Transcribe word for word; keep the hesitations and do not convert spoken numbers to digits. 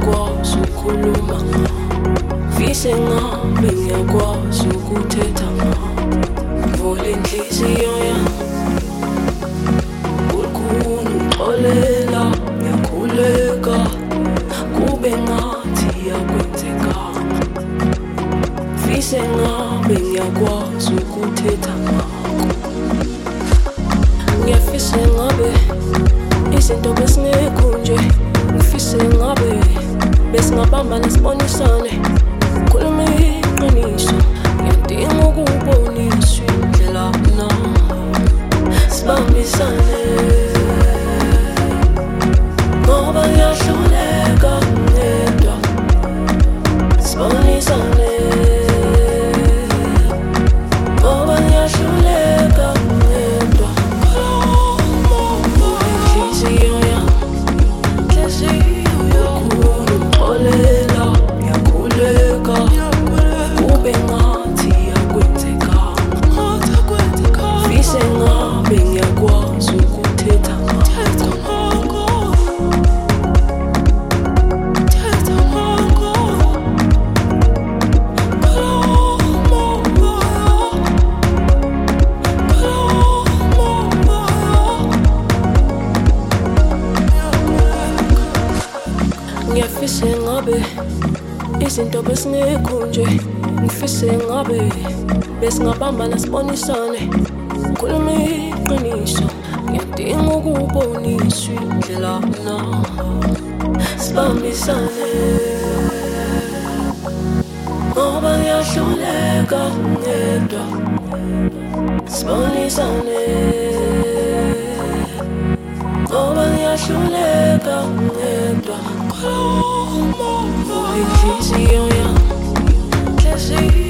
ngiyakwazi ukukhuluma ngifise ngabe ngiyakwazi ukuthetha vula inhliziyo yami ukhulu uxolela ngiyakhuleka kube ngathi yakwenzeka ngifise ngabe ngiyakwazi ukuthetha ngakho ngiyafise ngabe izinto besingekho nje ngifise ngabe besingabambana sibonisane khuluma iqiniso ngiyadinga ukuboniswa indlela na sibambisane ngoba ngiyahluleka ngedwa sibonisane ngoba ngiyahluleka ngedwa inhliziyo yami inhliziyo ukhulu uxolela ngiyakhuleka kube ngathi yakwenzeka ngifise ngabe ngiyakwazi ukuthetha ngakho ngiyafise ngabe izinto besingekho nje ngifise ngabe besingabambana sibonisane khuluma iqiniso ngiyadinga ukuboniswa indlela na sibambisane ngoba ngiyahluleka ngedwa sibonisane ngoba ngiyahluleka ngedwa inhliziyo yami inhliziyo